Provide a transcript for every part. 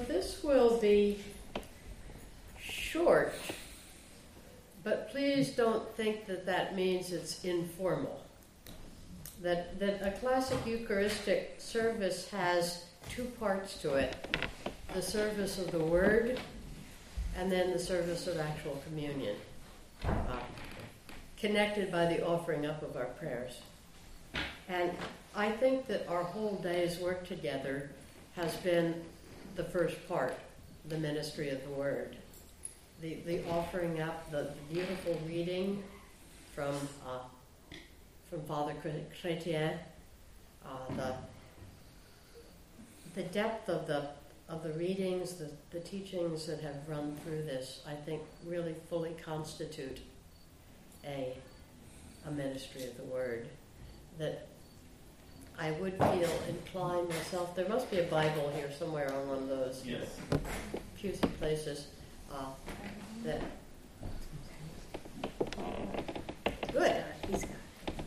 this will be short, but please don't think that that means it's informal. That a classic Eucharistic service has two parts to it: the service of the Word, and then the service of actual communion, connected by the offering up of our prayers. And I think that our whole day's work together has been the first part, the ministry of the Word. The offering up, the beautiful reading from Father Chrétien, the depth of the readings, the teachings that have run through this, I think really fully constitute a ministry of the Word. That I would feel inclined myself. There must be a Bible here somewhere on one of those cutesy places. That good. He's got it.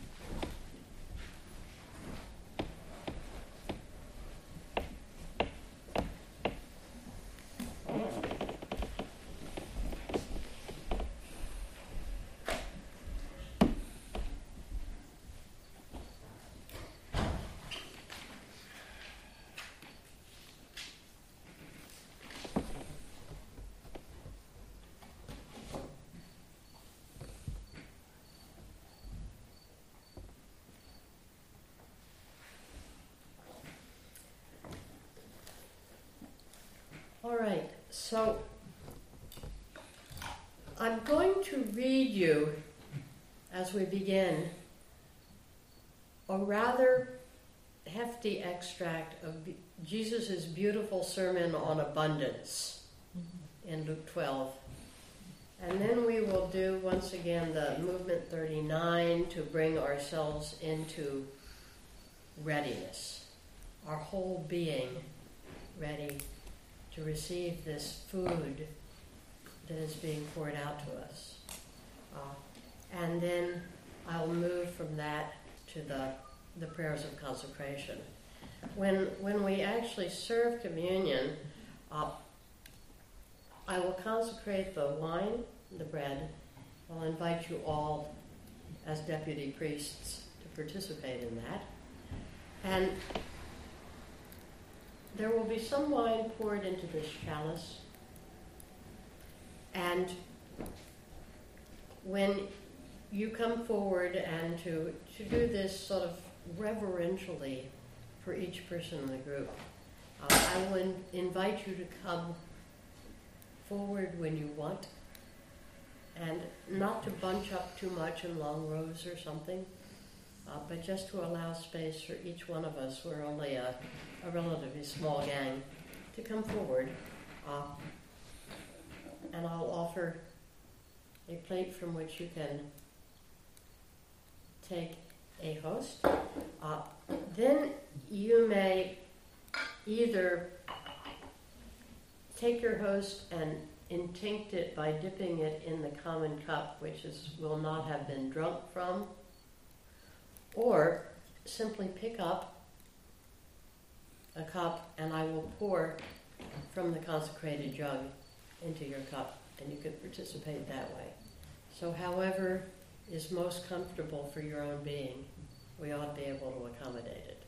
All right, so I'm going to read you, as we begin, a rather hefty extract of Jesus' beautiful sermon on abundance in Luke 12. And then we will do, once again, the movement 39 to bring ourselves into readiness, our whole being ready to receive this food that is being poured out to us. And then I'll move from that to the prayers of consecration. When we actually serve communion, I will consecrate the wine, the bread. I'll invite you all as deputy priests to participate in that. And there will be some wine poured into this chalice. And when you come forward and to do this sort of reverentially for each person in the group, I will invite you to come forward when you want, and not to bunch up too much in long rows or something, but just to allow space for each one of us. We're only a relatively small gang, to come forward. And I'll offer a plate from which you can take a host. Then you may either take your host and intinct it by dipping it in the common cup, which will not have been drunk from, or simply pick up a cup and I will pour from the consecrated jug into your cup, and you can participate that way. So however is most comfortable for your own being, we ought to be able to accommodate it.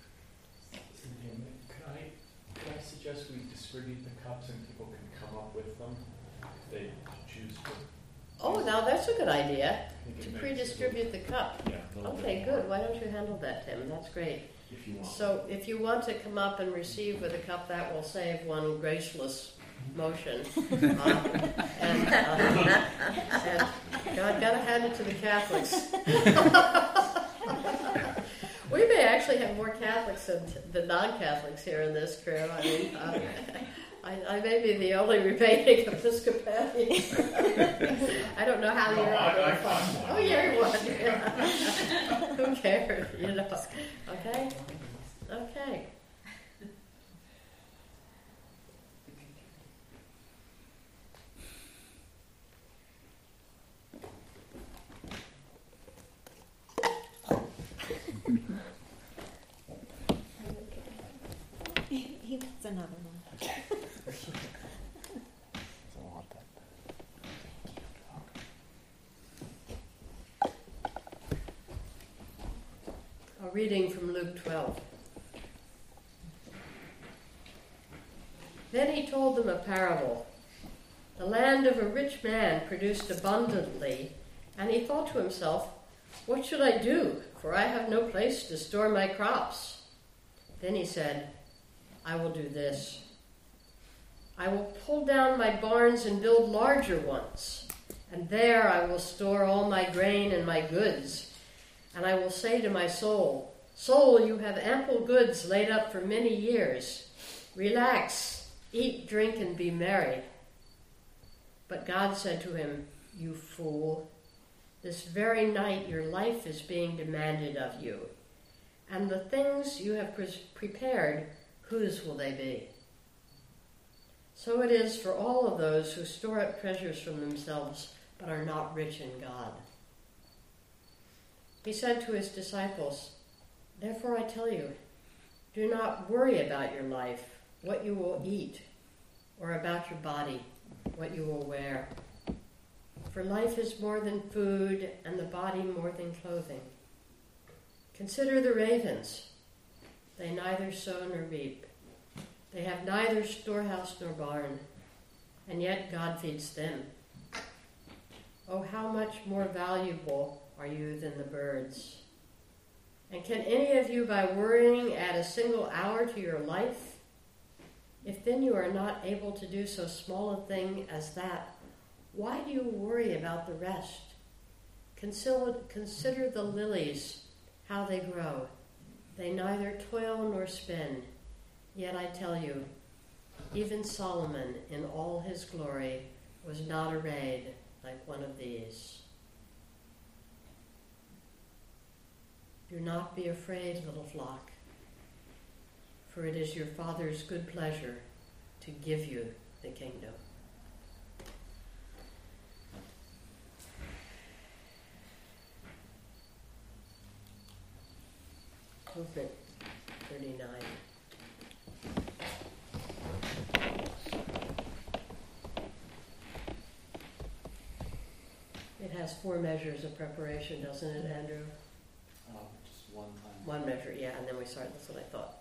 Could I suggest we distribute the cups and people can come up with them if they choose to? Oh, now that's a good idea, to pre-distribute the cup. Yeah, okay, good. Why don't you handle that, Tim? That's great. If you want. So if you want to come up and receive with a cup, that will save one graceless motion. And God, gotta hand it to the Catholics. We may actually have more Catholics than non-Catholics here in this crew. I mean, I may be the only remaining Episcopalian. I don't know how you're identified. Oh, you're one. Yeah. Who cares? You know. Okay. Okay. He wants another one. reading from Luke 12. Then he told them a parable. The land of a rich man produced abundantly, and he thought to himself, "What should I do? For I have no place to store my crops." Then he said, "I will do this. I will pull down my barns and build larger ones, and there I will store all my grain and my goods. And I will say to my soul, 'Soul, you have ample goods laid up for many years. Relax, eat, drink, and be merry.' But God said to him, 'You fool, this very night your life is being demanded of you, and the things you have prepared, whose will they be?' So it is for all of those who store up treasures for themselves, but are not rich in God." He said to his disciples, "Therefore I tell you, do not worry about your life, what you will eat, or about your body, what you will wear. For life is more than food, and the body more than clothing. Consider the ravens. They neither sow nor reap. They have neither storehouse nor barn, and yet God feeds them. Oh, how much more valuable are you than the birds? And can any of you, by worrying, add a single hour to your life? If then you are not able to do so small a thing as that, why do you worry about the rest? Consider the lilies, how they grow. They neither toil nor spin. Yet I tell you, even Solomon in all his glory was not arrayed like one of these. Do not be afraid, little flock, for it is your Father's good pleasure to give you the kingdom." Movement 39. It has 4 measures of preparation, doesn't it, Andrew? Just one time. One measure, yeah, and then we start. That's what I thought.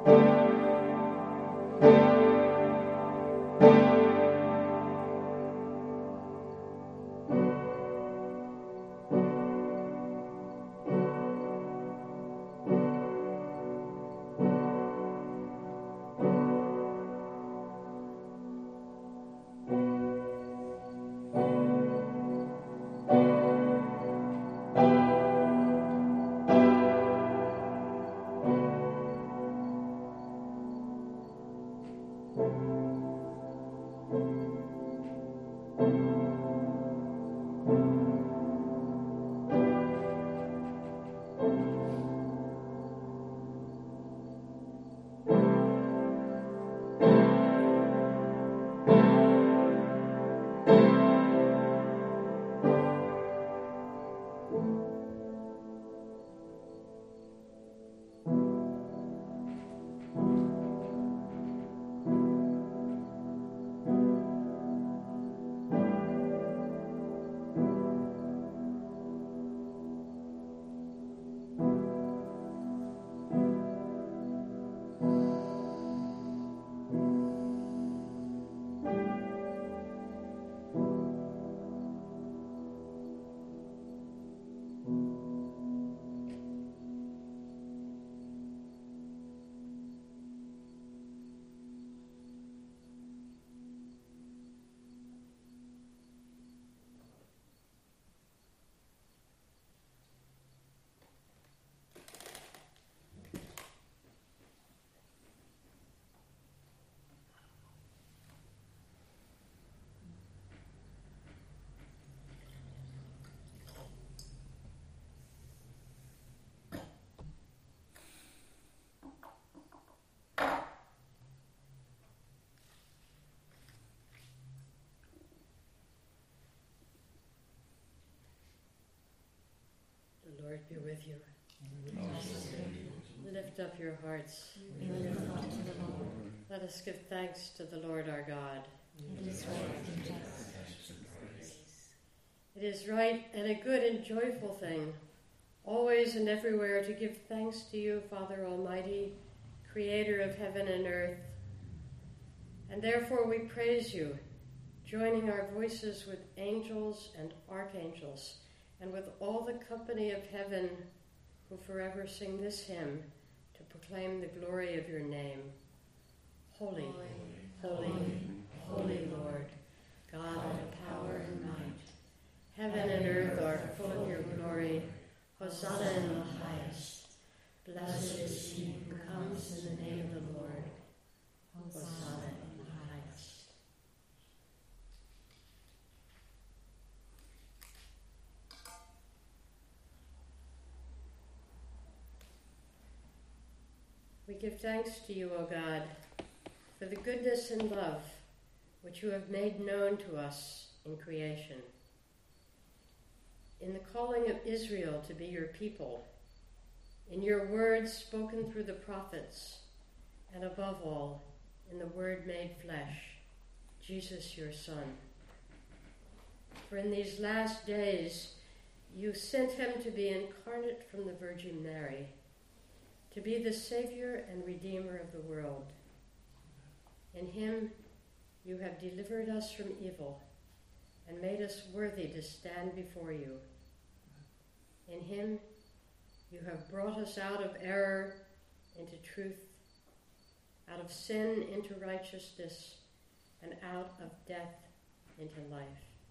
The Lord be with you. Lift up your hearts. Let us give thanks to the Lord our God. It is right and just. It is right and a good and joyful thing, always and everywhere, to give thanks to you, Father Almighty, Creator of heaven and earth. And therefore we praise you, joining our voices with angels and archangels, and with all the company of heaven who forever sing this hymn to proclaim the glory of your name. Holy, holy, holy Lord, God of power and might. Heaven and earth are full of your glory. Hosanna in the highest. Blessed is he who comes in the name of the Lord. Hosanna in the highest. We give thanks to you, O God, for the goodness and love which you have made known to us in creation. In the calling of Israel to be your people, in your words spoken through the prophets, and above all, in the Word made flesh, Jesus your Son. For in these last days you sent him to be incarnate from the Virgin Mary, to be the Savior and Redeemer of the world. In him you have delivered us from evil and made us worthy to stand before you. In him you have brought us out of error into truth, out of sin into righteousness, and out of death into life.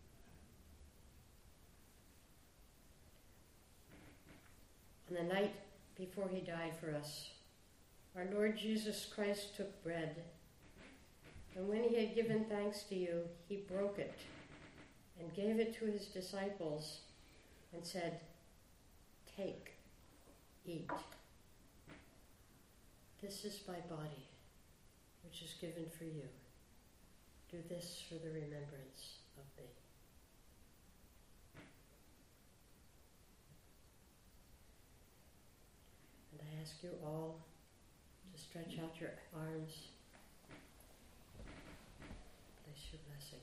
On the night before he died for us, our Lord Jesus Christ took bread, and when he had given thanks to you, he broke it and gave it to his disciples and said, "Take, eat. This is my body, which is given for you. Do this for the remembrance of me." And I ask you all to stretch out your arms. Place your blessing.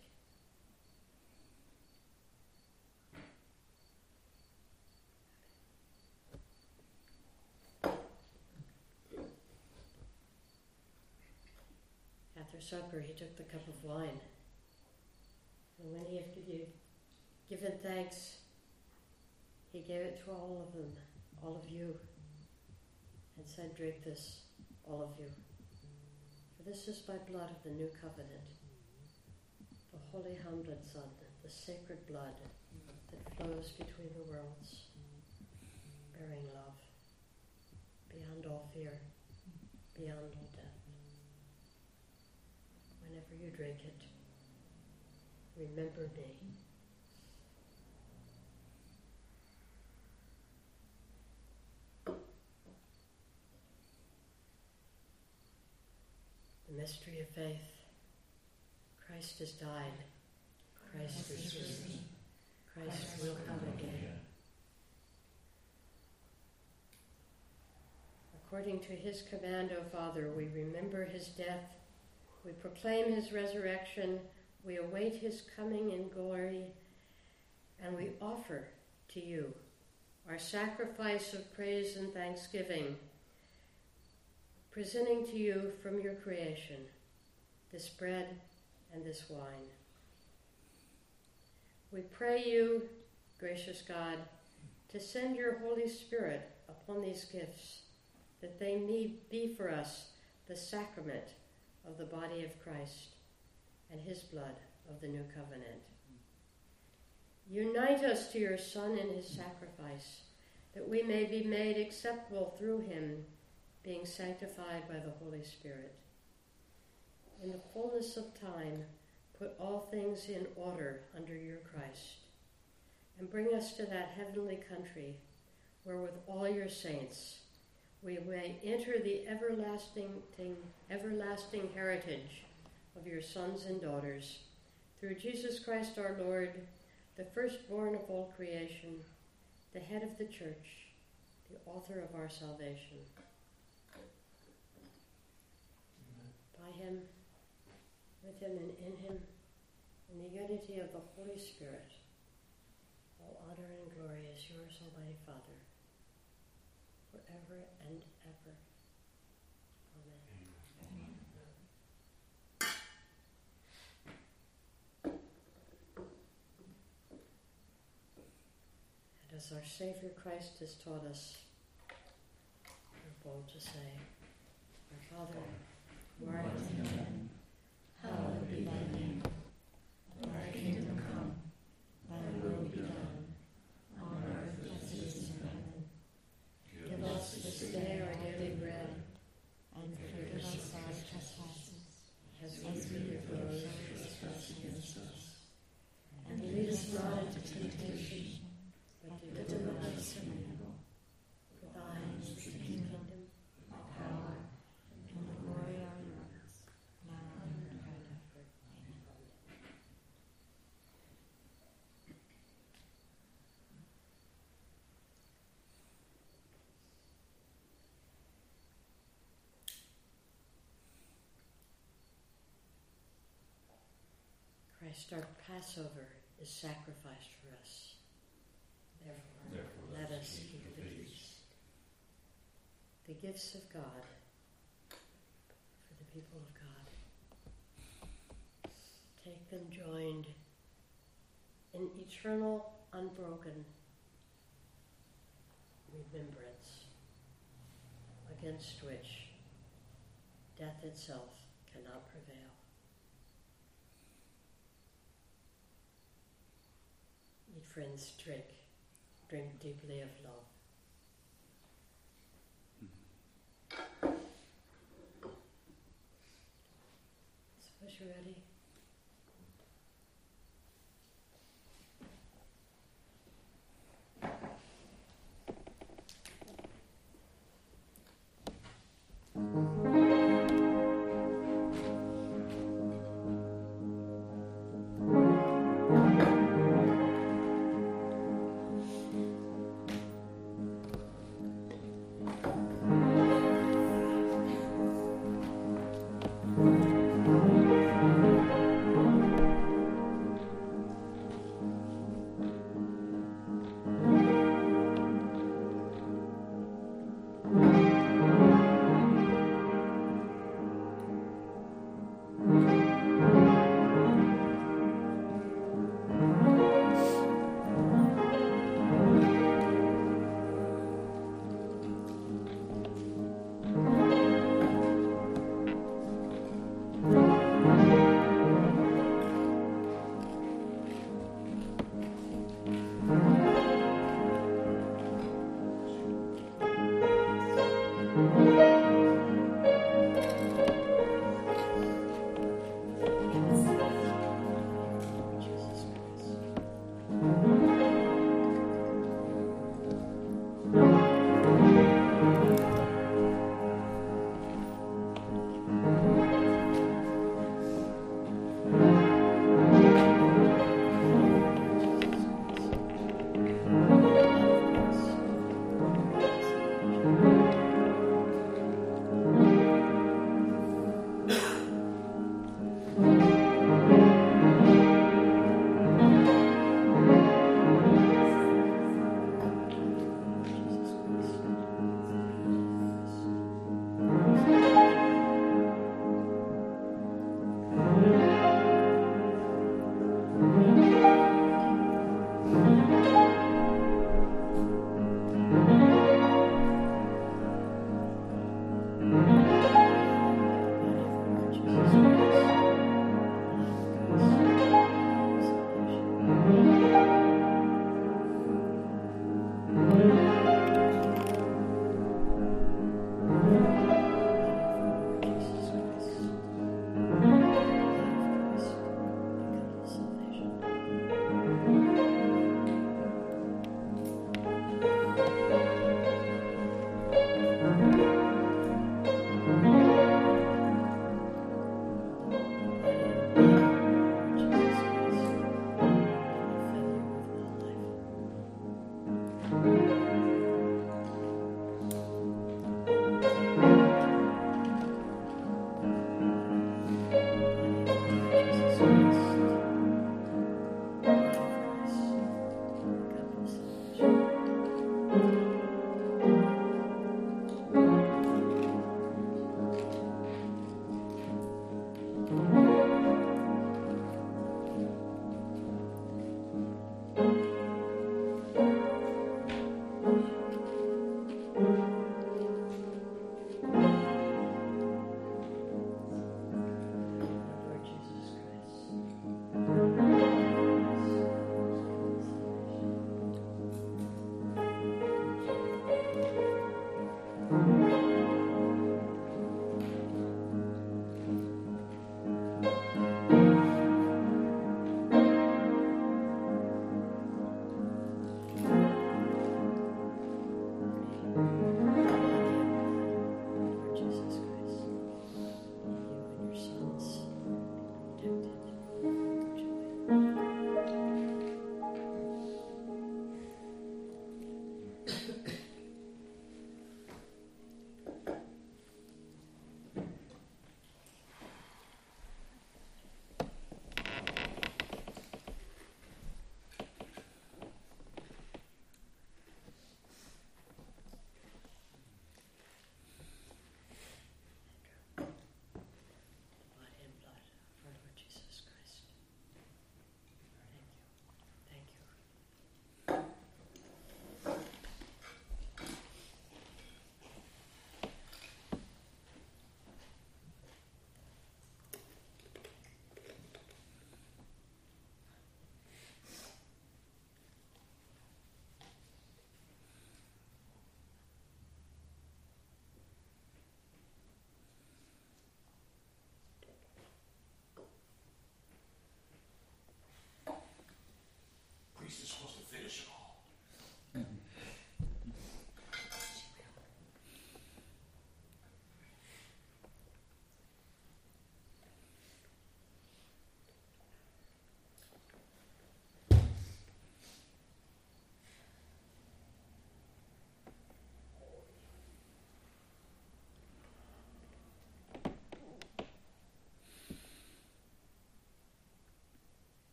After supper, he took the cup of wine. And when he had given thanks, he gave it to all of them, all of you, and said, "Drink this, all of you. For this is my blood of the new covenant, the holy Handelsand, the sacred blood that flows between the worlds, bearing love, beyond all fear, beyond all death. Whenever you drink it, remember me." The mystery of faith. Christ has died. Christ is risen. Christ will come again. According to his command, O Father, we remember his death, we proclaim his resurrection, we await his coming in glory, and we offer to you our sacrifice of praise and thanksgiving, presenting to you from your creation this bread and this wine. We pray you, gracious God, to send your Holy Spirit upon these gifts, that they may be for us the sacrament of the body of Christ and his blood of the new covenant. Unite us to your Son in his sacrifice, that we may be made acceptable through him, being sanctified by the Holy Spirit. In the fullness of time, put all things in order under your Christ, and bring us to that heavenly country where with all your saints we may enter the everlasting heritage of your sons and daughters, through Jesus Christ our Lord, the firstborn of all creation, the head of the church, the author of our salvation. By him, with him, and in him, in the unity of the Holy Spirit, all honor and glory is yours, Almighty Father, forever and ever. Amen. And as our Savior Christ has taught us, we're bold to say, Our Father, who art in heaven, hallowed be thy name. Thy kingdom come, thy will be done, on earth as it is in heaven. Give us this day our daily bread, and forgive us our trespasses, as we forgive those who trespass against us. And lead us not into temptation, but deliver us from evil. For thine is the kingdom, the power, and the glory are yours, now and forever. Amen. Christ, our Passover, is sacrificed for us. Therefore, let us keep the feast. The gifts of God for the people of God. Take them joined in eternal, unbroken remembrance, against which death itself cannot prevail. Eat, friends, drink deeply of love. Suppose you're ready.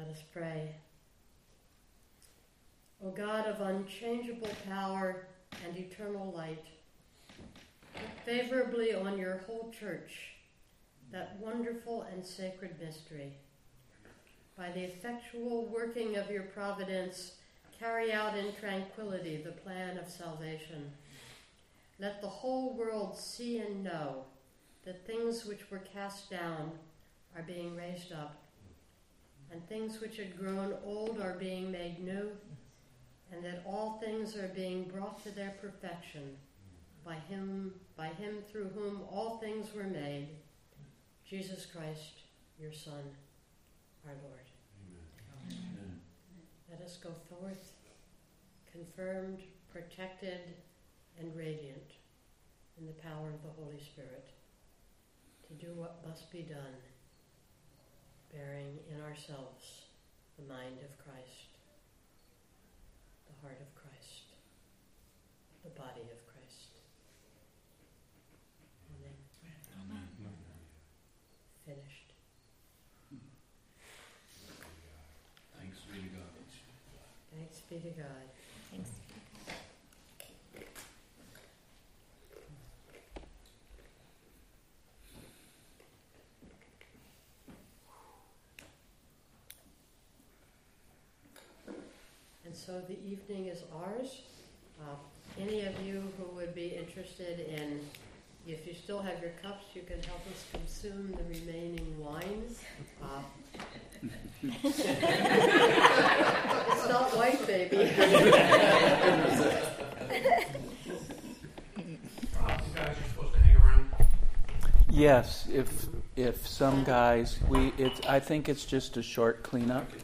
us pray. O God of unchangeable power and eternal light, look favorably on your whole church, that wonderful and sacred mystery. By the effectual working of your providence, carry out in tranquility the plan of salvation. Let the whole world see and know that things which were cast down are being raised up, and things which had grown old are being made new, and that all things are being brought to their perfection by him through whom all things were made, Jesus Christ, your Son, our Lord. Amen. Let us go forth, confirmed, protected, and radiant in the power of the Holy Spirit, to do what must be done, bearing in ourselves the mind of Christ, the heart of Christ, the body of Christ. Amen. Amen. Finished. Thanks be to God. Thanks be to God. Thanks. And so the evening is ours. Any of you who would be interested in, if you still have your cups, you can help us consume the remaining wine. It's not white, baby. You guys are supposed to hang around? Yes, if some guys, I think it's just a short cleanup.